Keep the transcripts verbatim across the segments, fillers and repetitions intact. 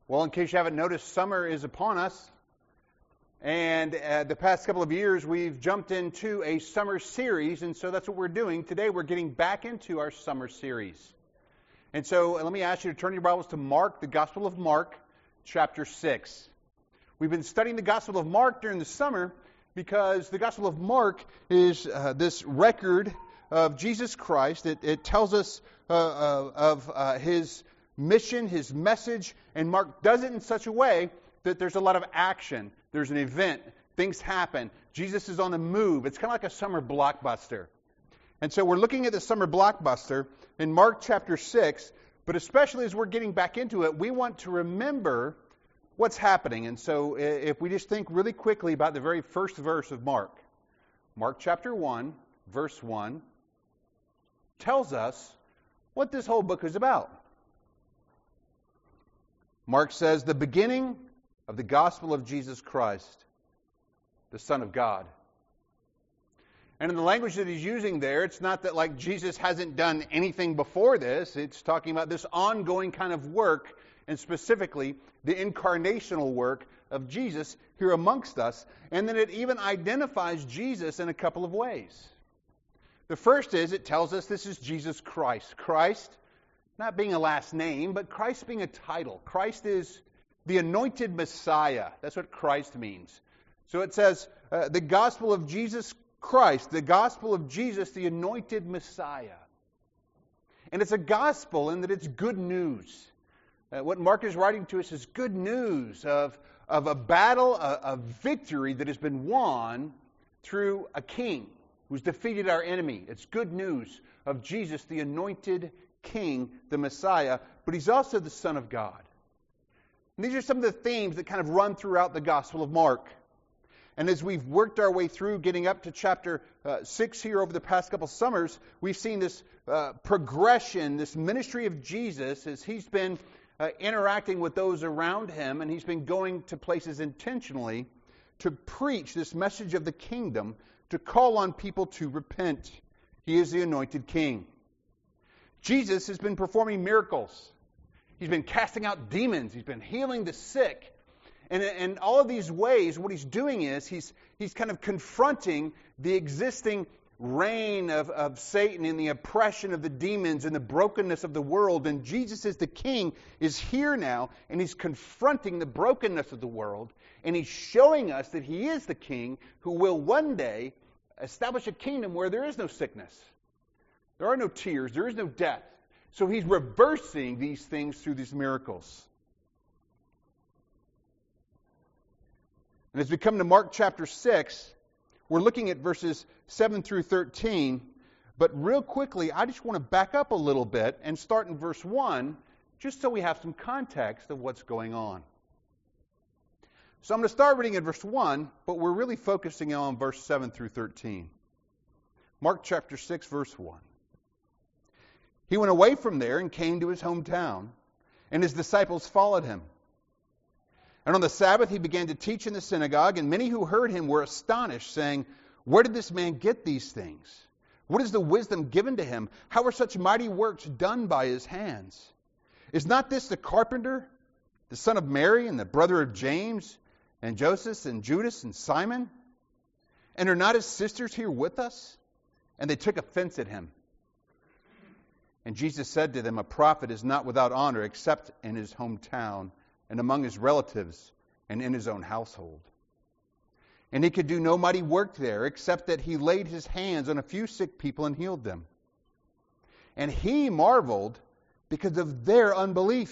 Well, in case you haven't noticed, summer is upon us. And uh, the past couple of years, we've jumped into a summer series, and so that's what we're doing. Today, we're getting back into our summer series. And so uh, let me ask you to turn your Bibles to Mark, the Gospel of Mark, chapter six. We've been studying the Gospel of Mark during the summer because the Gospel of Mark is uh, this record of Jesus Christ. It, it tells us uh, uh, of uh, His mission, His message, and Mark does it in such a way that there's a lot of action. There's an event. Things happen. Jesus is on the move. It's kind of like a summer blockbuster. And so we're looking at the summer blockbuster in Mark chapter six, but especially as we're getting back into it, we want to remember what's happening. And so if we just think really quickly about the very first verse of Mark, Mark chapter one, verse one, tells us what this whole book is about. Mark says, the beginning of the gospel of Jesus Christ, the Son of God. And in the language that he's using there, it's not that like Jesus hasn't done anything before this. It's talking about this ongoing kind of work, and specifically the incarnational work of Jesus here amongst us. And then it even identifies Jesus in a couple of ways. The first is it tells us this is Jesus Christ. Christ not being a last name, but Christ being a title. Christ is the anointed Messiah. That's what Christ means. So it says uh, the gospel of Jesus Christ, the gospel of Jesus, the anointed Messiah. And it's a gospel in that it's good news. Uh, what Mark is writing to us is good news of, of a battle, a, a victory that has been won through a king who's defeated our enemy. It's good news of Jesus, the anointed King, the Messiah, but he's also the Son of God. And these are some of the themes that kind of run throughout the Gospel of Mark. And as we've worked our way through getting up to chapter uh, six here over the past couple summers, we've seen this uh, progression, this ministry of Jesus as he's been uh, interacting with those around him, and he's been going to places intentionally to preach this message of the kingdom, to call on people to repent. He is the anointed King. Jesus has been performing miracles. He's been casting out demons. He's been healing the sick. And in all of these ways, what he's doing is he's he's kind of confronting the existing reign of, of Satan and the oppression of the demons and the brokenness of the world. And Jesus as the King is here now, and he's confronting the brokenness of the world. And he's showing us that he is the King who will one day establish a kingdom where there is no sickness. There are no tears. There is no death. So he's reversing these things through these miracles. And as we come to Mark chapter six, we're looking at verses seven through thirteen. But real quickly, I just want to back up a little bit and start in verse one, just so we have some context of what's going on. So I'm going to start reading at verse one, but we're really focusing on verse seven through thirteen. Mark chapter six, verse one. He went away from there and came to his hometown, and his disciples followed him. And on the Sabbath he began to teach in the synagogue, and many who heard him were astonished, saying, "Where did this man get these things? What is the wisdom given to him? How are such mighty works done by his hands? Is not this the carpenter, the son of Mary, and the brother of James, and Joseph, and Judas, and Simon? And are not his sisters here with us?" And they took offense at him. And Jesus said to them, "A prophet is not without honor except in his hometown and among his relatives and in his own household." And he could do no mighty work there except that he laid his hands on a few sick people and healed them. And he marveled because of their unbelief.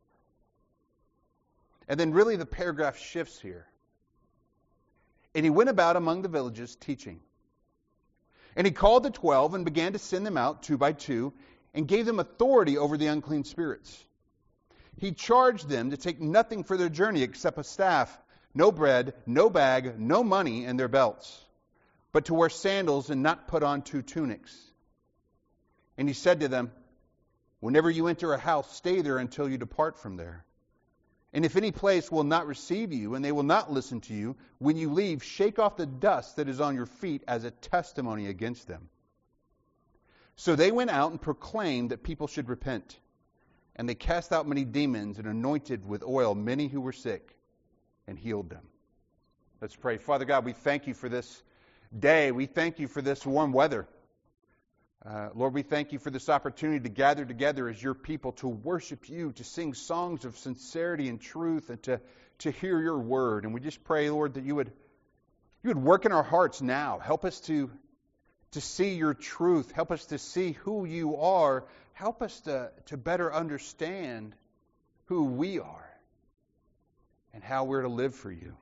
And then really the paragraph shifts here. And he went about among the villages teaching. And he called the twelve and began to send them out two by two, and gave them authority over the unclean spirits. He charged them to take nothing for their journey except a staff, no bread, no bag, no money in their belts, but to wear sandals and not put on two tunics. And he said to them, "Whenever you enter a house, stay there until you depart from there. And if any place will not receive you, and they will not listen to you, when you leave, shake off the dust that is on your feet as a testimony against them." So they went out and proclaimed that people should repent. And they cast out many demons and anointed with oil many who were sick and healed them. Let's pray. Father God, we thank you for this day. We thank you for this warm weather. Uh, Lord, we thank you for this opportunity to gather together as your people to worship you, to sing songs of sincerity and truth, and to, to hear your word. And we just pray, Lord, that you would you would work in our hearts now. Help us to, to see your truth. Help us to see who you are. Help us to, to better understand who we are and how we're to live for you.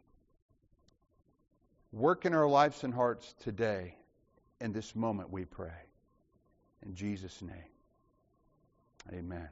Work in our lives and hearts today, in this moment, we pray. In Jesus' name, amen.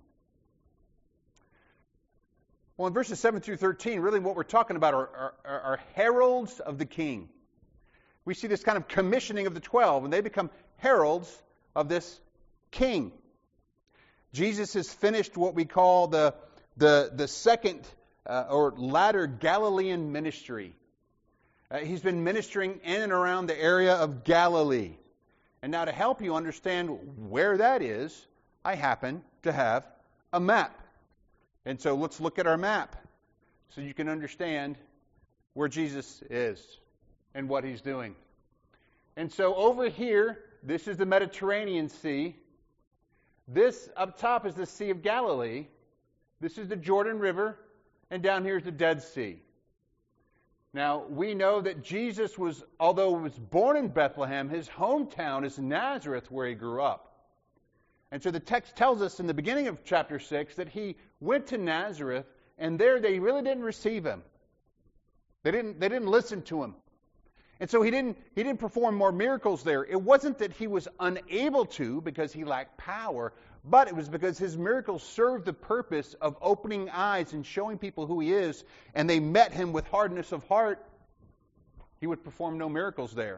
Well, in verses seven through thirteen, really what we're talking about are, are, are heralds of the king. We see this kind of commissioning of the twelve, and they become heralds of this king. Jesus has finished what we call the, the, the second uh, or latter Galilean ministry. Uh, he's been ministering in and around the area of Galilee. And now to help you understand where that is, I happen to have a map. And so let's look at our map so you can understand where Jesus is and what he's doing. And so over here, this is the Mediterranean Sea. This up top is the Sea of Galilee. This is the Jordan River. And down here is the Dead Sea. Now, we know that Jesus was, although he was born in Bethlehem, his hometown is Nazareth, where he grew up. And so the text tells us in the beginning of chapter six that he went to Nazareth, and there they really didn't receive him. They didn't, they didn't listen to him. And so he didn't, he didn't perform more miracles there. It wasn't that he was unable to because he lacked power, but it was because his miracles served the purpose of opening eyes and showing people who he is, and they met him with hardness of heart. He would perform no miracles there.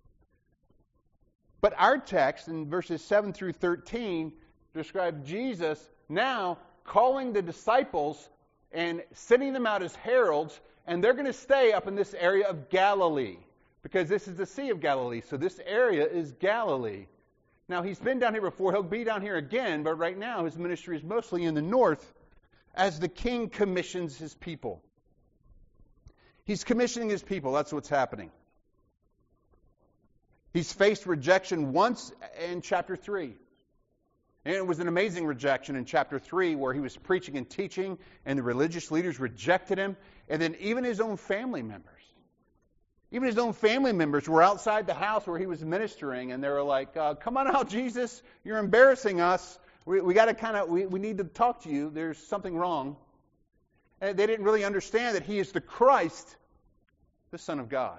But our text in verses seven through thirteen describe Jesus now calling the disciples and sending them out as heralds, and they're going to stay up in this area of Galilee, because this is the Sea of Galilee, so this area is Galilee. Now, he's been down here before. He'll be down here again, but right now his ministry is mostly in the north as the king commissions his people. He's commissioning his people. That's what's happening. He's faced rejection once in chapter three. And it was an amazing rejection in chapter three where he was preaching and teaching, and the religious leaders rejected him, and then even his own family members. Even his own family members were outside the house where he was ministering, and they were like, uh, come on out, Jesus, you're embarrassing us. We, we got to kind of, we, we need to talk to you. There's something wrong. And they didn't really understand that he is the Christ, the Son of God.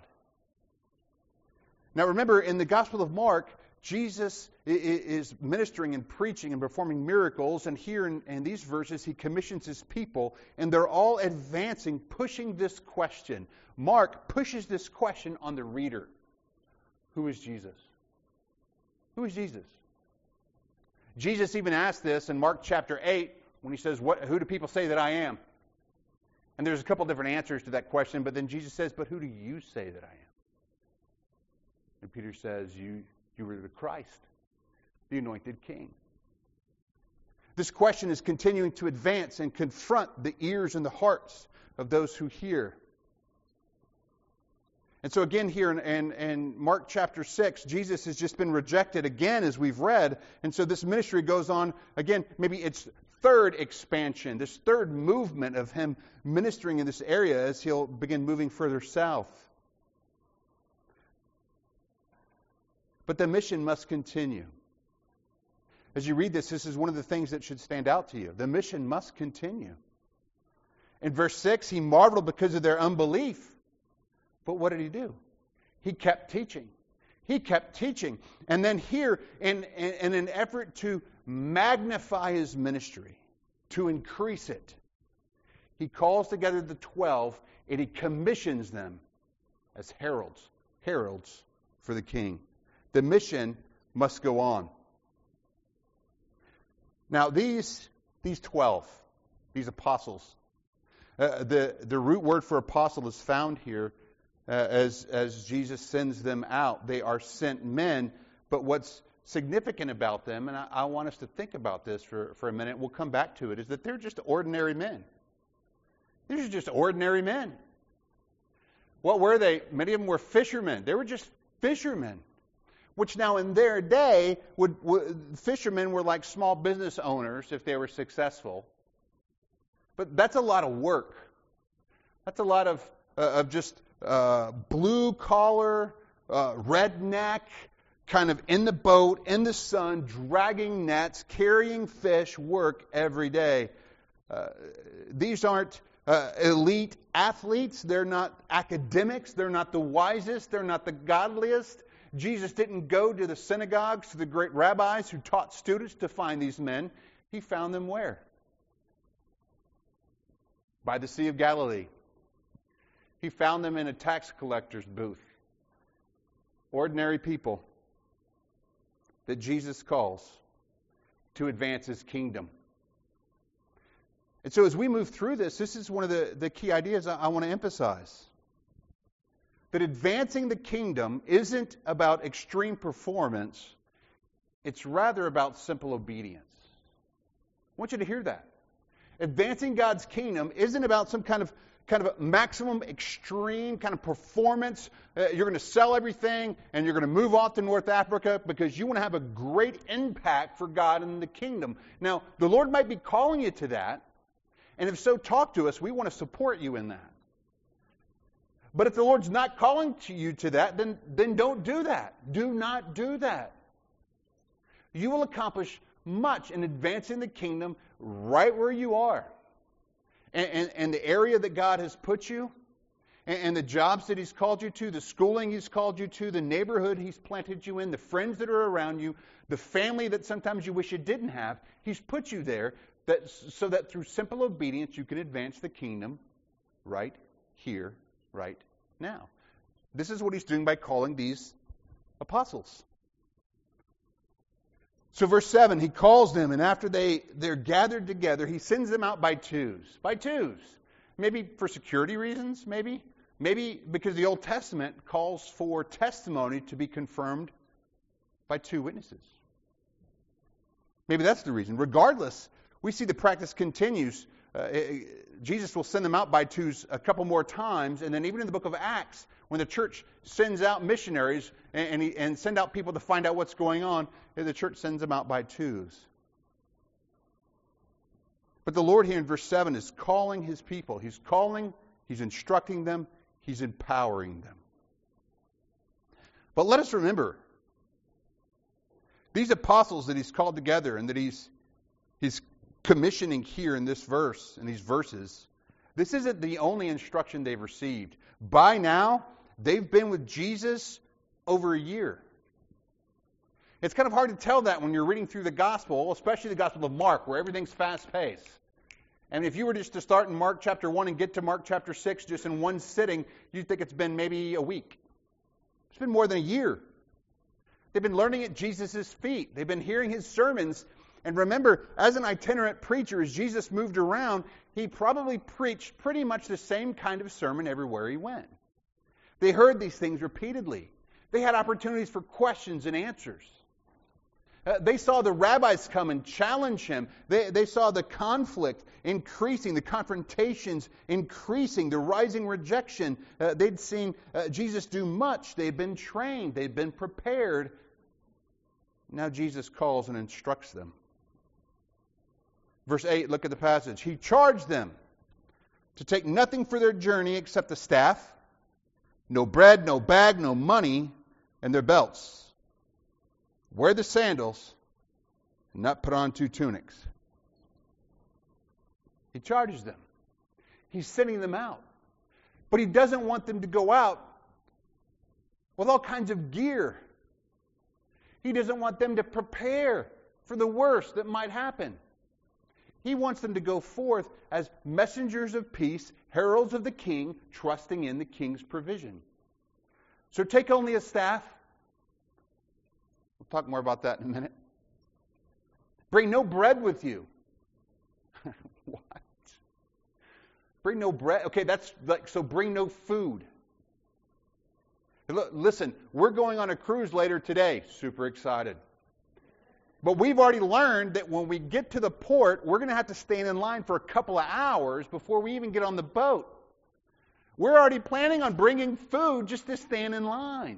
Now remember, in the Gospel of Mark, Jesus is ministering and preaching and performing miracles, and here in, in these verses he commissions his people, and they're all advancing, pushing this question. Mark pushes this question on the reader. Who is Jesus? Who is Jesus? Jesus even asked this in Mark chapter eight when he says, "What? Who do people say that I am?" And there's a couple different answers to that question, but then Jesus says, "But who do you say that I am?" And Peter says, you, you were the Christ, the anointed king. This question is continuing to advance and confront the ears and the hearts of those who hear. And so again here in, in, in Mark chapter six, Jesus has just been rejected again, as we've read. And so this ministry goes on, again, maybe its third expansion, this third movement of him ministering in this area as he'll begin moving further south. But the mission must continue. As you read this, this is one of the things that should stand out to you. The mission must continue. In verse six, he marveled because of their unbelief. But what did he do? He kept teaching. He kept teaching. And then here, in, in, in an effort to magnify his ministry, to increase it, he calls together the twelve and he commissions them as heralds. Heralds for the king. The mission must go on. Now, these these twelve, these apostles, uh, the, the root word for apostle is found here uh, as, as Jesus sends them out. They are sent men, but what's significant about them, and I, I want us to think about this for, for a minute, we'll come back to it, is that they're just ordinary men. These are just ordinary men. What were they? Many of them were fishermen. They were just fishermen, which now in their day, would, would fishermen were like small business owners if they were successful. But that's a lot of work. That's a lot of, uh, of just uh, blue-collar, uh, redneck, kind of in the boat, in the sun, dragging nets, carrying fish, work every day. Uh, these aren't uh, elite athletes. They're not academics. They're not the wisest. They're not the godliest. Jesus didn't go to the synagogues, to the great rabbis who taught students to find these men. He found them where? By the Sea of Galilee. He found them in a tax collector's booth. Ordinary people that Jesus calls to advance His kingdom. And so as we move through this, this is one of the, the key ideas I, I want to emphasize. That advancing the kingdom isn't about extreme performance. It's rather about simple obedience. I want you to hear that. Advancing God's kingdom isn't about some kind of kind of a maximum extreme kind of performance. Uh, you're going to sell everything and you're going to move off to North Africa because you want to have a great impact for God in the kingdom. Now, the Lord might be calling you to that. And if so, talk to us. We want to support you in that. But if the Lord's not calling to you to that, then, then don't do that. Do not do that. You will accomplish much in advancing the kingdom right where you are. And, and, and the area that God has put you, and, and the jobs that He's called you to, the schooling He's called you to, the neighborhood He's planted you in, the friends that are around you, the family that sometimes you wish you didn't have, He's put you there that, so that through simple obedience you can advance the kingdom right here, right now. This is what He's doing by calling these apostles. So verse seven, He calls them, and after they, they're gathered together, He sends them out by twos. By twos. Maybe for security reasons, maybe. Maybe because the Old Testament calls for testimony to be confirmed by two witnesses. Maybe that's the reason. Regardless, we see the practice continues. Uh, Jesus will send them out by twos a couple more times, and then even in the book of Acts, when the church sends out missionaries and, and, he, and send out people to find out what's going on, the church sends them out by twos. But the Lord here in verse seven is calling His people. He's calling, He's instructing them, He's empowering them. But let us remember, these apostles that He's called together and that He's He's commissioning here in this verse, in these verses, this isn't the only instruction they've received. By now, they've been with Jesus over a year. It's kind of hard to tell that when you're reading through the gospel, especially the Gospel of Mark, where everything's fast-paced. And if you were just to start in Mark chapter one and get to Mark chapter six just in one sitting, you'd think it's been maybe a week. It's been more than a year. They've been learning at Jesus' feet. They've been hearing His sermons. And remember, as an itinerant preacher, as Jesus moved around, He probably preached pretty much the same kind of sermon everywhere He went. They heard these things repeatedly. They had opportunities for questions and answers. Uh, they saw the rabbis come and challenge Him. They, they saw the conflict increasing, the confrontations increasing, the rising rejection. Uh, they'd seen uh, Jesus do much. They'd been trained. They'd been prepared. Now Jesus calls and instructs them. Verse eight, look at the passage. He charged them to take nothing for their journey except the staff, no bread, no bag, no money, and their belts. Wear the sandals, and not put on two tunics. He charges them. He's sending them out. But He doesn't want them to go out with all kinds of gear. He doesn't want them to prepare for the worst that might happen. He wants them to go forth as messengers of peace, heralds of the King, trusting in the King's provision. So take only a staff. We'll talk more about that in a minute. Bring no bread with you. What? Bring no bread? Okay, that's like, so bring no food. Listen, we're going on a cruise later today. Super excited. But we've already learned that when we get to the port, we're going to have to stand in line for a couple of hours before we even get on the boat. We're already planning on bringing food just to stand in line.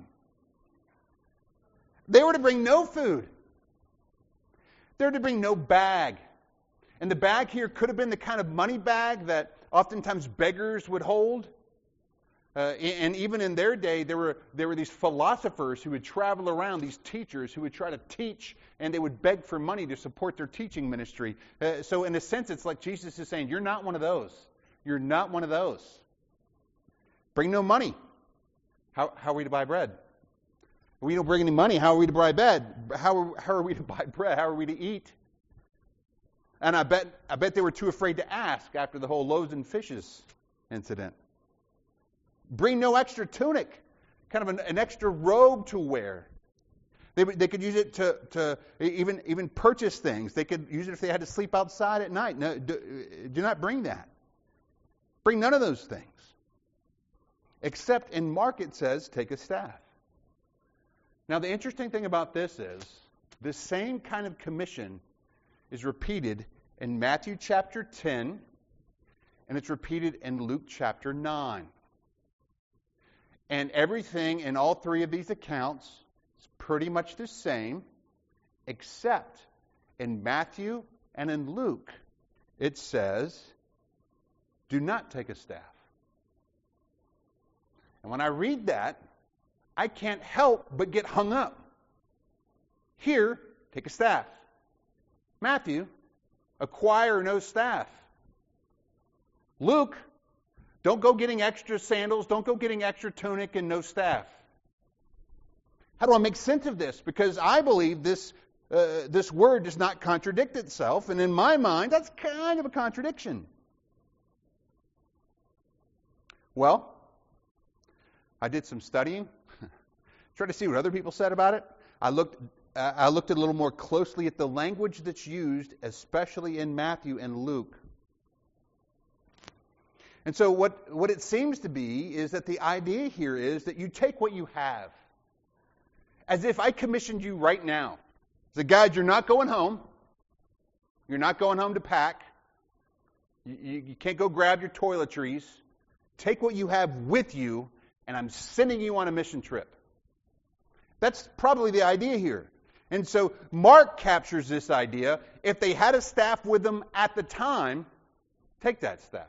They were to bring no food. They were to bring no bag. And the bag here could have been the kind of money bag that oftentimes beggars would hold. Uh, and even in their day, there were there were these philosophers who would travel around, these teachers who would try to teach, and they would beg for money to support their teaching ministry. Uh, so in a sense, it's like Jesus is saying, you're not one of those. You're not one of those. Bring no money. How, how are we to buy bread? We don't bring any money. How are we to buy bread? How are, how are we to buy bread? How are we to eat? And I bet I bet they were too afraid to ask after the whole loaves and fishes incident. Bring no extra tunic, kind of an, an extra robe to wear. They they could use it to, to even even purchase things. They could use it if they had to sleep outside at night. No, do, do not bring that. Bring none of those things. Except in Mark it says, take a staff. Now the interesting thing about this is, this same kind of commission is repeated in Matthew chapter ten, and it's repeated in Luke chapter nine. And everything in all three of these accounts is pretty much the same, except in Matthew and in Luke, it says, do not take a staff. And when I read that, I can't help but get hung up. Here, take a staff. Matthew, acquire no staff. Luke, don't go getting extra sandals, don't go getting extra tunic and no staff. How do I make sense of this? Because I believe this uh, this word does not contradict itself, and in my mind, that's kind of a contradiction. Well, I did some studying, tried to see what other people said about it. I looked uh, I looked a little more closely at the language that's used, especially in Matthew and Luke. And so what, what it seems to be is that the idea here is that you take what you have. As if I commissioned you right now. As a guide, you're not going home. You're not going home to pack. You, you, you can't go grab your toiletries. Take what you have with you, and I'm sending you on a mission trip. That's probably the idea here. And so Mark captures this idea. If they had a staff with them at the time, take that staff.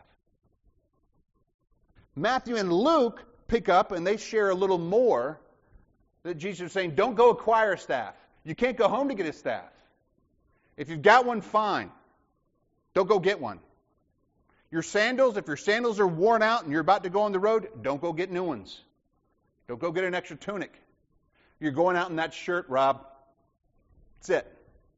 Matthew and Luke pick up and they share a little more that Jesus is saying, don't go acquire a staff. You can't go home to get a staff. If you've got one, fine. Don't go get one. Your sandals, if your sandals are worn out and you're about to go on the road, don't go get new ones. Don't go get an extra tunic. You're going out in that shirt, Rob. That's it.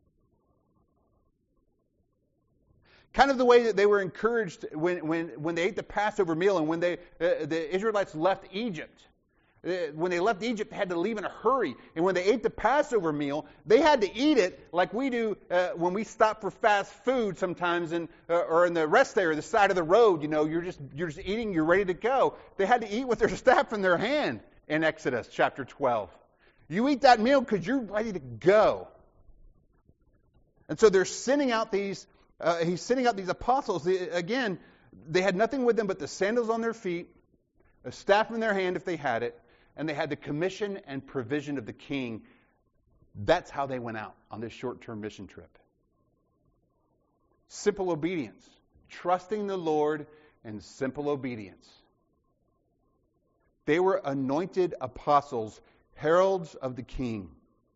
Kind of the way that they were encouraged when, when, when they ate the Passover meal and when they, uh, the Israelites left Egypt. Uh, when they left Egypt, they had to leave in a hurry. And when they ate the Passover meal, they had to eat it like we do uh, when we stop for fast food sometimes in, uh, or in the rest area, the side of the road. You know, you're just, you're just eating, you're ready to go. They had to eat with their staff in their hand in Exodus chapter twelve. You eat that meal because you're ready to go. And so they're sending out these Uh, he's sending out these apostles. They, again, they had nothing with them but the sandals on their feet, a staff in their hand if they had it, and they had the commission and provision of the king. That's how they went out on this short-term mission trip. Simple obedience. Trusting the Lord and simple obedience. They were anointed apostles, heralds of the king.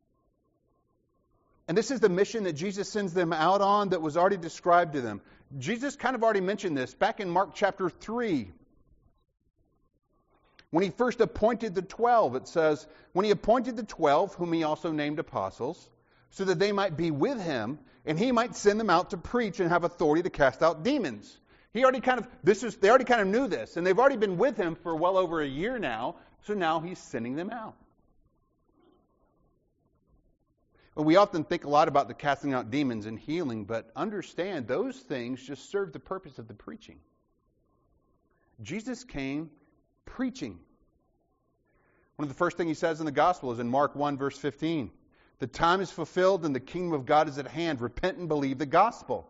And this is the mission that Jesus sends them out on that was already described to them. Jesus kind of already mentioned this back in Mark chapter three. When he first appointed the twelve, it says, when he appointed the twelve, whom he also named apostles, so that they might be with him, and he might send them out to preach and have authority to cast out demons. He already kind of, this is, they already kind of knew this, and they've already been with him for well over a year now, so now he's sending them out. Well, we often think a lot about the casting out demons and healing, but understand those things just serve the purpose of the preaching. Jesus came preaching. One of the first things he says in the gospel is in Mark one, verse fifteen. The time is fulfilled and the kingdom of God is at hand. Repent and believe the gospel.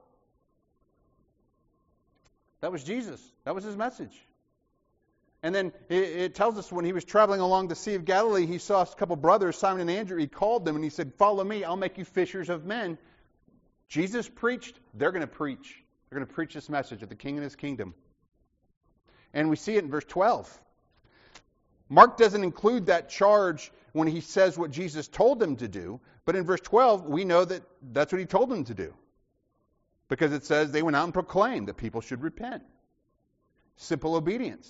That was Jesus. That was his message. And then it, it tells us when he was traveling along the Sea of Galilee, he saw a couple brothers, Simon and Andrew. He called them and he said, follow me, I'll make you fishers of men. Jesus preached, they're going to preach. They're going to preach this message of the King and his kingdom. And we see it in verse twelve. Mark doesn't include that charge when he says what Jesus told them to do. But in verse twelve, we know that that's what he told them to do. Because it says they went out and proclaimed that people should repent. Simple obedience.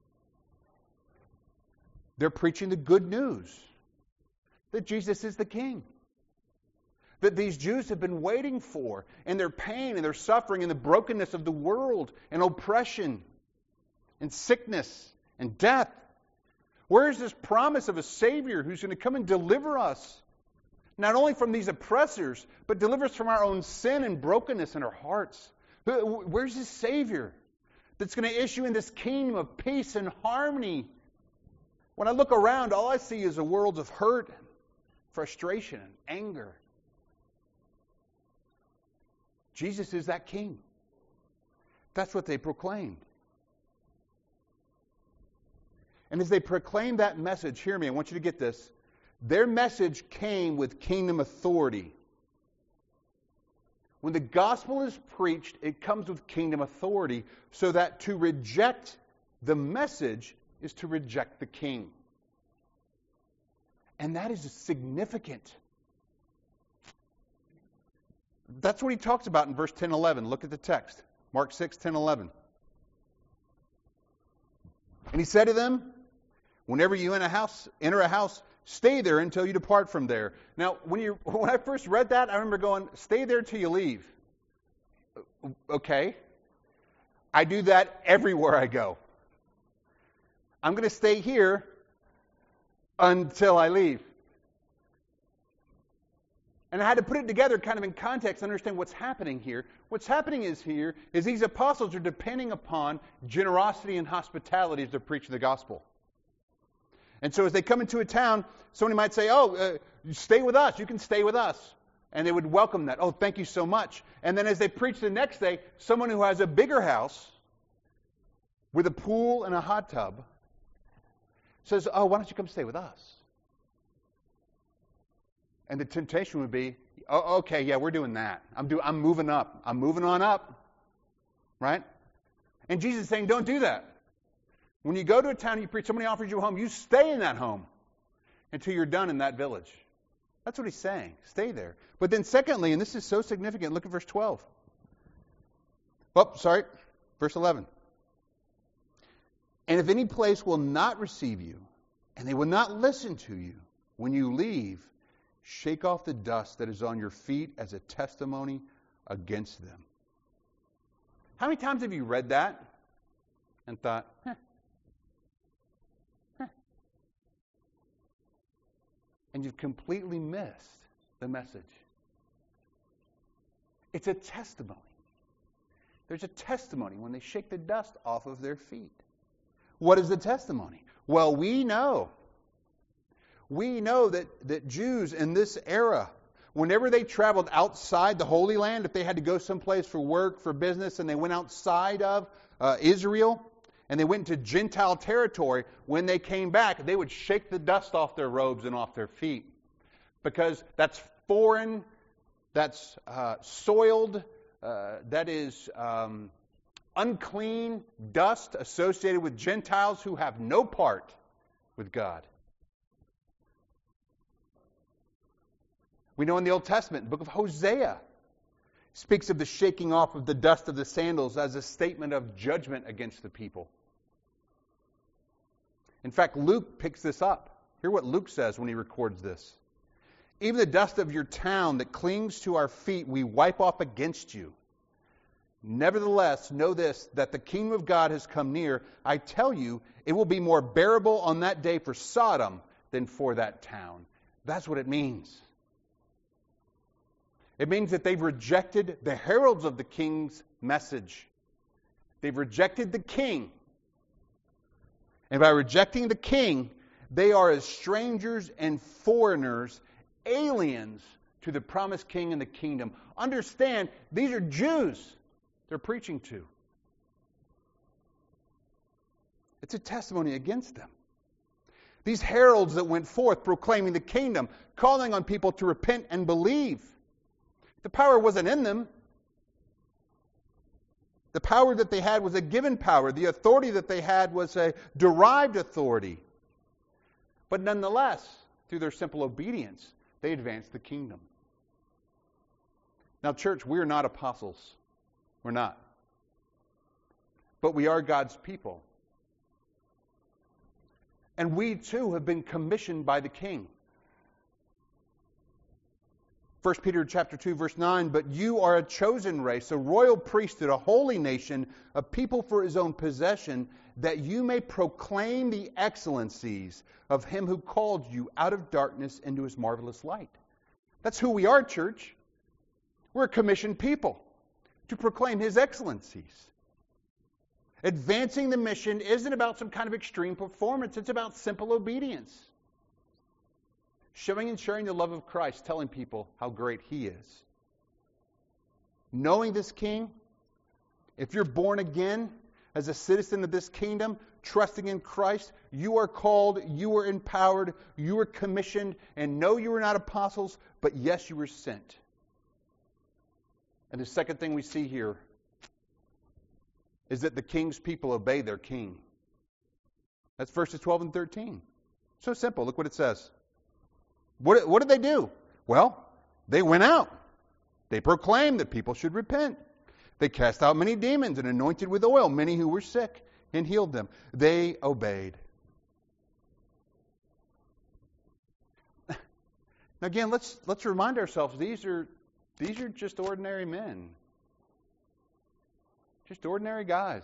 They're preaching the good news that Jesus is the King. That these Jews have been waiting for, and their pain and their suffering and the brokenness of the world and oppression and sickness and death. Where is this promise of a Savior who's going to come and deliver us? Not only from these oppressors, but deliver us from our own sin and brokenness in our hearts. Where's this Savior that's going to issue in this kingdom of peace and harmony? When I look around, all I see is a world of hurt, frustration, and anger. Jesus is that King. That's what they proclaimed. And as they proclaimed that message, hear me, I want you to get this. Their message came with kingdom authority. When the gospel is preached, it comes with kingdom authority, so that to reject the message is to reject the king. And that is significant. That's what he talks about in verse ten eleven. Look at the text. Mark six, ten, eleven. And he said to them, whenever you in a house, enter a house, stay there until you depart from there. Now, when you when I first read that, I remember going, stay there till you leave. Okay. I do that everywhere I go. I'm going to stay here until I leave. And I had to put it together kind of in context to understand what's happening here. What's happening is here is these apostles are depending upon generosity and hospitality as they're preaching the gospel. And so as they come into a town, somebody might say, oh, uh, stay with us. You can stay with us. And they would welcome that. Oh, thank you so much. And then as they preach the next day, someone who has a bigger house with a pool and a hot tub says, oh, why don't you come stay with us? And the temptation would be, oh, okay, yeah, we're doing that. I'm do, I'm moving up. I'm moving on up. Right? And Jesus is saying, don't do that. When you go to a town and you preach, somebody offers you a home, you stay in that home until you're done in that village. That's what he's saying. Stay there. But then secondly, and this is so significant, look at verse twelve. Oh, sorry, verse eleven. And if any place will not receive you, and they will not listen to you, when you leave, shake off the dust that is on your feet as a testimony against them. How many times have you read that and thought, eh, eh, and you've completely missed the message? It's a testimony. There's a testimony when they shake the dust off of their feet. What is the testimony? Well, we know. We know that, that Jews in this era, whenever they traveled outside the Holy Land, if they had to go someplace for work, for business, and they went outside of uh, Israel, and they went into Gentile territory, when they came back, they would shake the dust off their robes and off their feet. Because that's foreign, that's uh, soiled, uh, that is um, unclean dust associated with Gentiles who have no part with God. We know in the Old Testament, the book of Hosea speaks of the shaking off of the dust of the sandals as a statement of judgment against the people. In fact, Luke picks this up. Hear what Luke says when he records this. Even the dust of your town that clings to our feet, we wipe off against you. Nevertheless, know this, that the kingdom of God has come near. I tell you, it will be more bearable on that day for Sodom than for that town. That's what it means. It means that they've rejected the heralds of the king's message. They've rejected the king. And by rejecting the king, they are as strangers and foreigners aliens to the promised king and the kingdom. Understand, these are Jews they're preaching to. It's a testimony against them. These heralds that went forth proclaiming the kingdom, calling on people to repent and believe. The power wasn't in them. The power that they had was a given power. The authority that they had was a derived authority. But nonetheless, through their simple obedience, they advanced the kingdom. Now, church, we're not apostles. We're not. But we are God's people. And we, too, have been commissioned by the King. First Peter chapter two, verse nine, but you are a chosen race, a royal priesthood, a holy nation, a people for his own possession, that you may proclaim the excellencies of him who called you out of darkness into his marvelous light. That's who we are, church. We're a commissioned people to proclaim his excellencies. Advancing the mission isn't about some kind of extreme performance. It's about simple obedience. Showing and sharing the love of Christ, telling people how great he is. Knowing this King, if you're born again as a citizen of this kingdom, trusting in Christ, you are called, you are empowered, you are commissioned, and no, you are not apostles, but yes, you were sent. And the second thing we see here is that the king's people obey their king. That's verses twelve and thirteen. So simple. Look what it says. What, what did they do? Well, they went out. They proclaimed that people should repent. They cast out many demons and anointed with oil many who were sick and healed them. They obeyed. Now again, let's let's remind ourselves, these are these are just ordinary men. Just ordinary guys.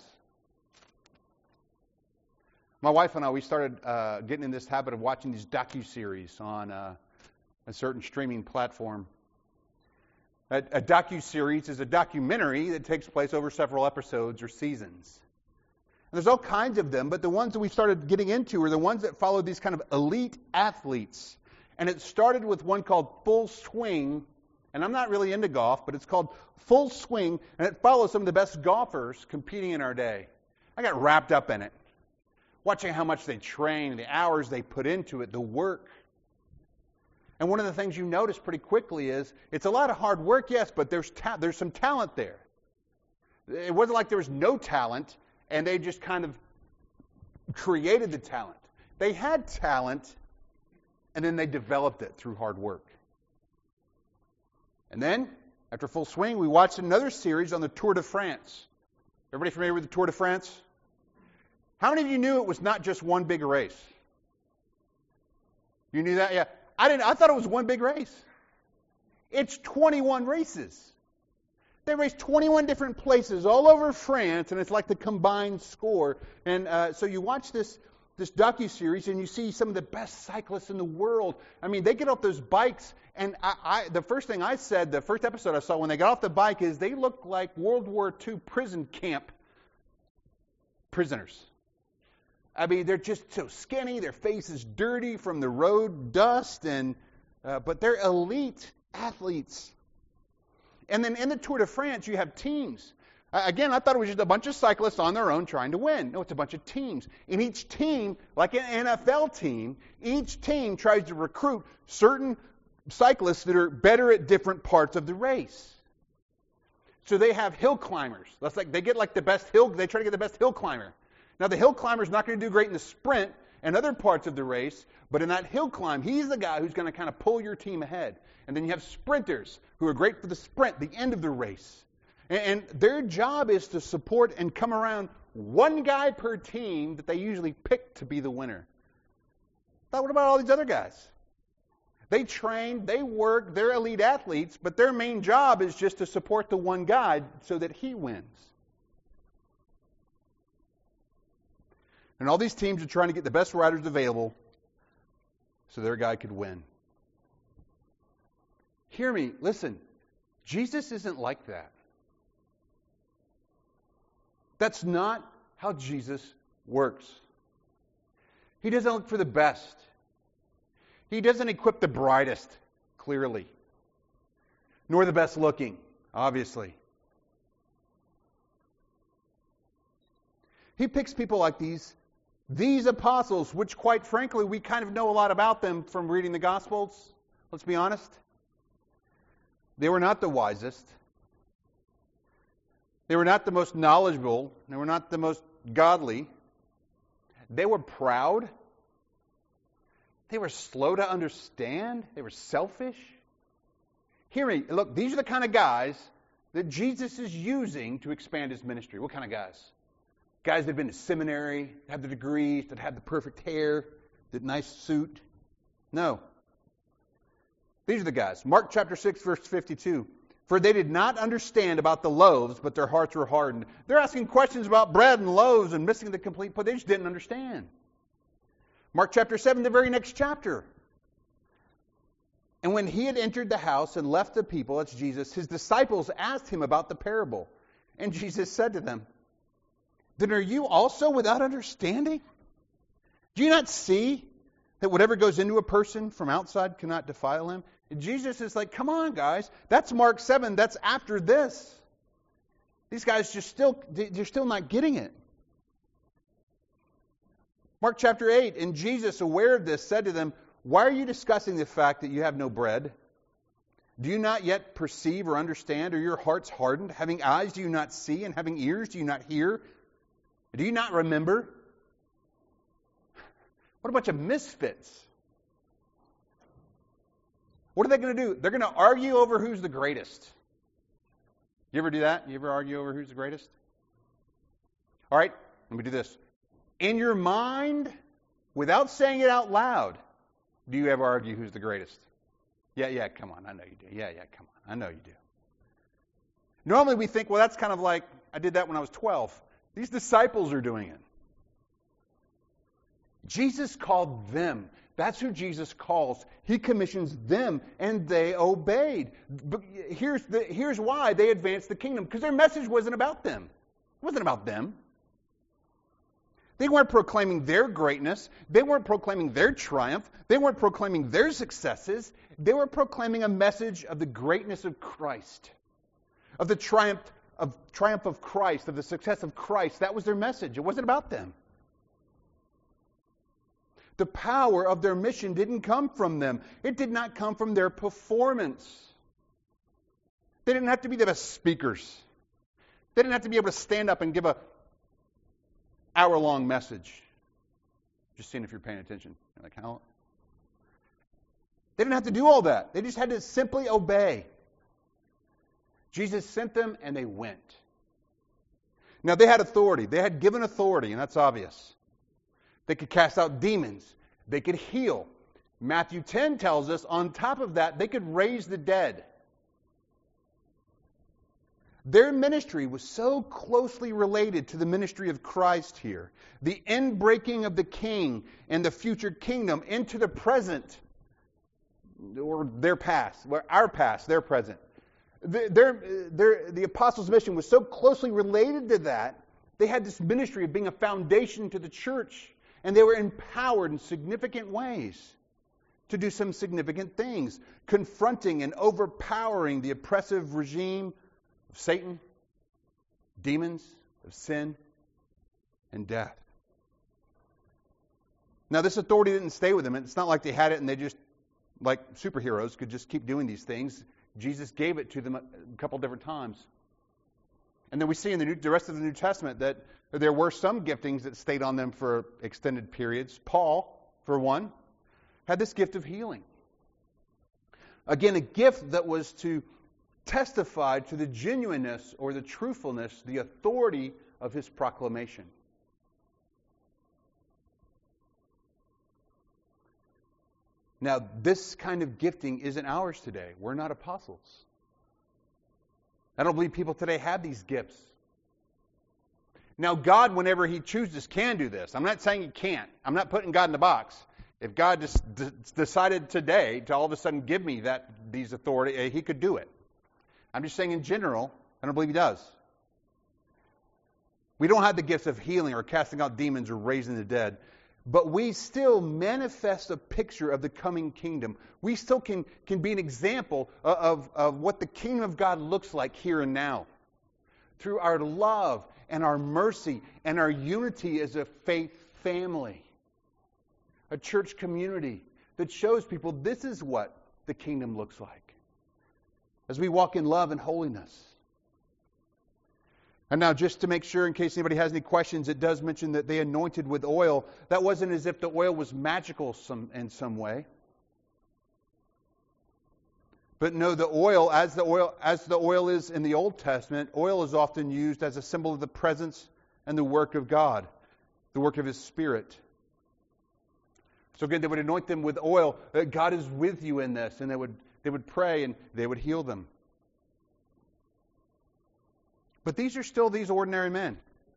My wife and I, we started uh, getting in this habit of watching these docu-series on uh, a certain streaming platform. A, a docu-series is a documentary that takes place over several episodes or seasons. And there's all kinds of them, but the ones that we started getting into are the ones that follow these kind of elite athletes. And it started with one called Full Swing. And I'm not really into golf, but it's called Full Swing, and it follows some of the best golfers competing in our day. I got wrapped up in it, watching how much they train, the hours they put into it, the work. And one of the things you notice pretty quickly is it's a lot of hard work, yes, but there's ta- there's some talent there. It wasn't like there was no talent, and they just kind of created the talent. They had talent, and then they developed it through hard work. And then, after Full Swing, we watched another series on the Tour de France. Everybody familiar with the Tour de France? How many of you knew it was not just one big race? You knew that? Yeah. I didn't. I thought it was one big race. It's twenty-one races. They race twenty-one different places all over France, and it's like the combined score. And uh, so you watch this this docu-series, and you see some of the best cyclists in the world. I mean, they get off those bikes, and I, I, the first thing I said, the first episode I saw when they got off the bike is they look like World War Two prison camp prisoners. I mean, they're just so skinny, their face is dirty from the road dust, and uh, but they're elite athletes. And then in the Tour de France, you have teams. Uh, again, I thought it was just a bunch of cyclists on their own trying to win. No, it's a bunch of teams. And each team, like an N F L team, each team tries to recruit certain cyclists that are better at different parts of the race. So they have hill climbers. That's like they get like the best hill. They try to get the best hill climber. Now the hill climber is not going to do great in the sprint and other parts of the race, but in that hill climb, he's the guy who's going to kind of pull your team ahead. And then you have sprinters who are great for the sprint, the end of the race. And their job is to support and come around one guy per team that they usually pick to be the winner. But what about all these other guys? They train, they work, they're elite athletes, but their main job is just to support the one guy so that he wins. And all these teams are trying to get the best riders available so their guy could win. Hear me, listen, Jesus isn't like that. That's not how Jesus works. He doesn't look for the best. He doesn't equip the brightest, clearly. Nor the best looking, obviously. He picks people like these, these apostles, which quite frankly, we kind of know a lot about them from reading the Gospels. Let's be honest. They were not the wisest. They were not the most knowledgeable. They were not the most godly. They were proud. They were slow to understand. They were selfish. Hear me. Look, these are the kind of guys that Jesus is using to expand his ministry. What kind of guys? Guys that have been to seminary, have the degrees, that have the perfect hair, the nice suit. No. These are the guys. Mark chapter six, verse fifty-two. For they did not understand about the loaves, but their hearts were hardened. They're asking questions about bread and loaves and missing the complete point. They just didn't understand. Mark chapter seven, the very next chapter. And when he had entered the house and left the people, that's Jesus, his disciples asked him about the parable. And Jesus said to them, then are you also without understanding? Do you not see that whatever goes into a person from outside cannot defile him? And Jesus is like, come on, guys. That's Mark seven. That's after this. These guys just still, they're still not getting it. Mark chapter eight, and Jesus, aware of this, said to them, why are you discussing the fact that you have no bread? Do you not yet perceive or understand? Are your hearts hardened? Having eyes, do you not see? And having ears, do you not hear? Do you not remember? What a bunch of misfits. What are they going to do? They're going to argue over who's the greatest. You ever do that? You ever argue over who's the greatest? All right, let me do this. In your mind, without saying it out loud, do you ever argue who's the greatest? Yeah, yeah, come on, I know you do. Yeah, yeah, come on, I know you do. Normally we think, well, that's kind of like, I did that when I was twelve. These disciples are doing it. Jesus called them. That's who Jesus calls. He commissions them, and they obeyed. But here's, the, here's why they advanced the kingdom. Because their message wasn't about them. It wasn't about them. They weren't proclaiming their greatness. They weren't proclaiming their triumph. They weren't proclaiming their successes. They were proclaiming a message of the greatness of Christ, of the triumph of triumph of Christ, of the success of Christ. That was their message. It wasn't about them. The power of their mission didn't come from them. It did not come from their performance. They didn't have to be the best speakers. They didn't have to be able to stand up and give a hour-long message. Just seeing if you're paying attention. You're like, how? They didn't have to do all that. They just had to simply obey. Jesus sent them and they went. Now they had authority. They had given authority, and that's obvious. They could cast out demons. They could heal. Matthew ten tells us, on top of that, they could raise the dead. Their ministry was so closely related to the ministry of Christ here. The inbreaking of the king and the future kingdom into the present, or their past, our past, their present. Their, their, the apostles' mission was so closely related to that, they had this ministry of being a foundation to the church. And they were empowered in significant ways to do some significant things, confronting and overpowering the oppressive regime of Satan, demons, of sin, and death. Now, this authority didn't stay with them. It's not like they had it and they just, like superheroes, could just keep doing these things. Jesus gave it to them a couple different times. And then we see in the, New, the rest of the New Testament that there were some giftings that stayed on them for extended periods. Paul, for one, had this gift of healing. Again, a gift that was to testify to the genuineness or the truthfulness, the authority of his proclamation. Now, this kind of gifting isn't ours today. We're not apostles. I don't believe people today have these gifts. Now, God, whenever He chooses, can do this. I'm not saying He can't. I'm not putting God in the box. If God just d- decided today to all of a sudden give me that these authority, He could do it. I'm just saying in general, I don't believe He does. We don't have the gifts of healing or casting out demons or raising the dead. but we still manifest a picture of the coming kingdom. We still can, can be an example of, of, of what the kingdom of God looks like here and now. Through our love and our mercy and our unity as a faith family. A church community that shows people this is what the kingdom looks like. As we walk in love and holiness. And now, just to make sure, in case anybody has any questions, it does mention that they anointed with oil. That wasn't as if the oil was magical some, in some way. But no, the oil, as the oil, as the oil is in the Old Testament, oil is often used as a symbol of the presence and the work of God, the work of His Spirit. So again, they would anoint them with oil. God is with you in this, and they would they would pray and they would heal them. But these are still these ordinary men.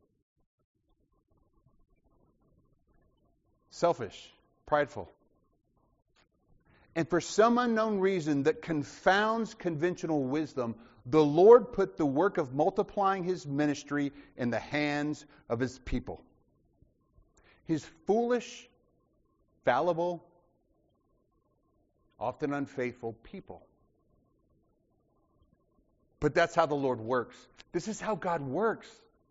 Selfish, prideful. And for some unknown reason that confounds conventional wisdom, the Lord put the work of multiplying His ministry in the hands of His people. His foolish, fallible, often unfaithful people. But that's how the Lord works. This is how God works.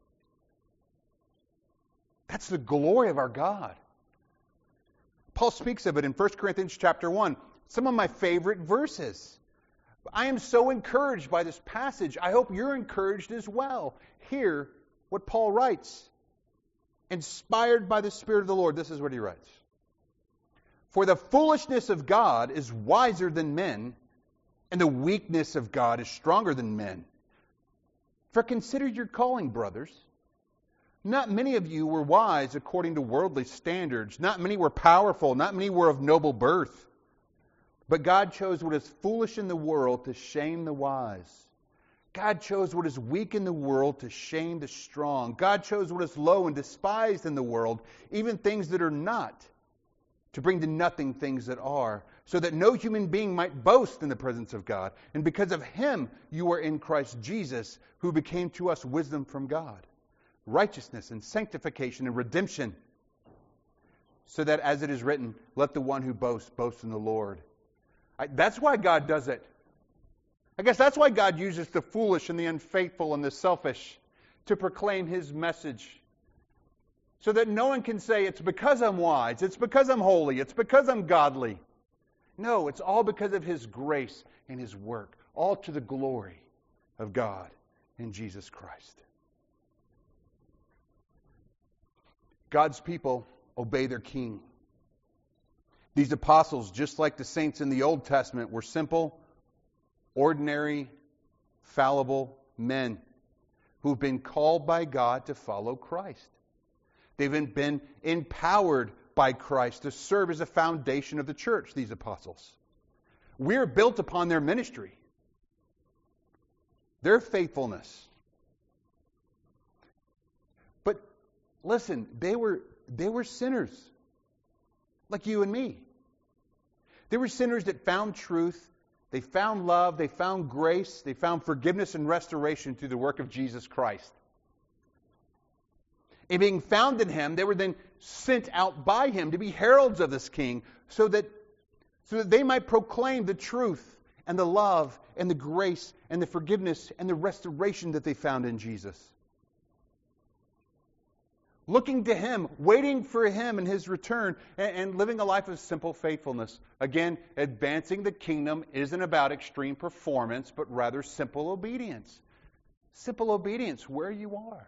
That's the glory of our God. Paul speaks of it in First Corinthians chapter one. Some of my favorite verses. I am so encouraged by this passage. I hope you're encouraged as well. Hear what Paul writes. Inspired by the Spirit of the Lord, this is what he writes. For the foolishness of God is wiser than men, and the weakness of God is stronger than men. For consider your calling, brothers. Not many of you were wise according to worldly standards. Not many were powerful. Not many were of noble birth. But God chose what is foolish in the world to shame the wise. God chose what is weak in the world to shame the strong. God chose what is low and despised in the world, even things that are not, to bring to nothing things that are, so that no human being might boast in the presence of God. And because of Him, you are in Christ Jesus, who became to us wisdom from God, righteousness and sanctification and redemption, so that, as it is written, let the one who boasts boast in the Lord. I, that's why God does it. I guess that's why God uses the foolish and the unfaithful and the selfish to proclaim His message. So that no one can say, it's because I'm wise, it's because I'm holy, it's because I'm godly. No, it's all because of His grace and His work, all to the glory of God in Jesus Christ. God's people obey their King. These apostles, just like the saints in the Old Testament, were simple, ordinary, fallible men who've been called by God to follow Christ. They've been empowered by Christ to serve as a foundation of the church, these apostles. We're built upon their ministry, their faithfulness. But listen, they were they were sinners, like you and me. They were sinners that found truth, they found love, they found grace, they found forgiveness and restoration through the work of Jesus Christ. And being found in Him, they were then sent out by Him to be heralds of this King, so that, so that they might proclaim the truth and the love and the grace and the forgiveness and the restoration that they found in Jesus. Looking to Him, waiting for Him and His return, and, and living a life of simple faithfulness. Again, advancing the kingdom isn't about extreme performance, but rather simple obedience. Simple obedience where you are.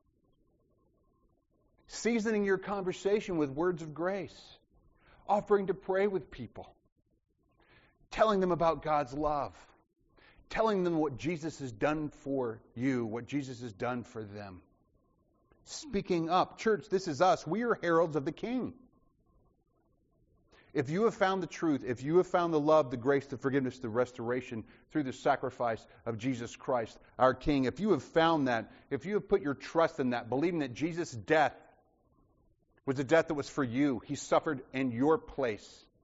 Seasoning your conversation with words of grace. Offering to pray with people. Telling them about God's love. Telling them what Jesus has done for you, what Jesus has done for them. Speaking up. Church, this is us. We are heralds of the King. If you have found the truth, if you have found the love, the grace, the forgiveness, the restoration through the sacrifice of Jesus Christ, our King, if you have found that, if you have put your trust in that, believing that Jesus' death was a death that was for you, He suffered in your place,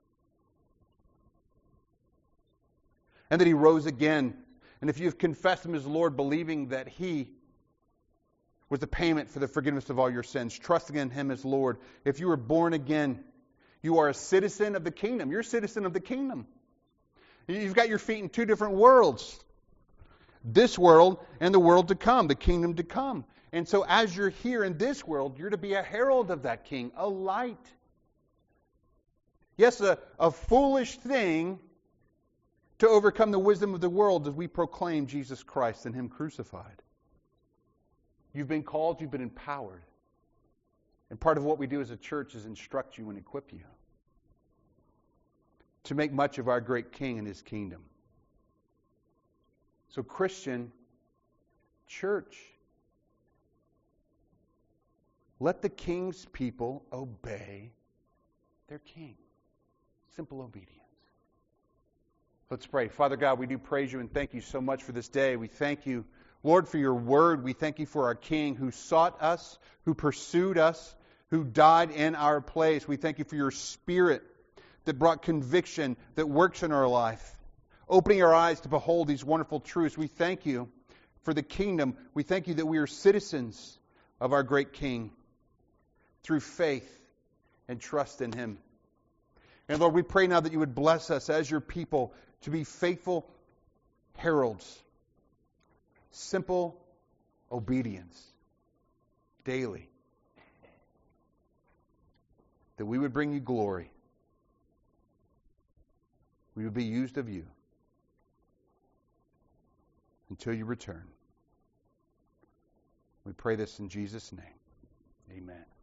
and that He rose again, and if you have confessed Him as Lord, believing that He was the payment for the forgiveness of all your sins, trusting in Him as Lord. If you were born again, you are a citizen of the kingdom. You're a citizen of the kingdom. You've got your feet in two different worlds. This world and the world to come, the kingdom to come. And so as you're here in this world, you're to be a herald of that King, a light. Yes, a, a foolish thing to overcome the wisdom of the world as we proclaim Jesus Christ and Him crucified. You've been called, you've been empowered. And part of what we do as a church is instruct you and equip you to make much of our great King and His kingdom. So Christian, church, let the King's people obey their King. Simple obedience. Let's pray. Father God, we do praise You and thank You so much for this day. We thank You, Lord, for Your word. We thank You for our King who sought us, who pursued us, who died in our place. We thank You for Your Spirit that brought conviction, that works in our life, opening our eyes to behold these wonderful truths. We thank You for the kingdom. We thank You that we are citizens of our great King through faith and trust in Him. And Lord, we pray now that You would bless us as Your people to be faithful heralds. Simple obedience daily. That we would bring You glory. We would be used of You until You return. We pray this in Jesus' name. Amen.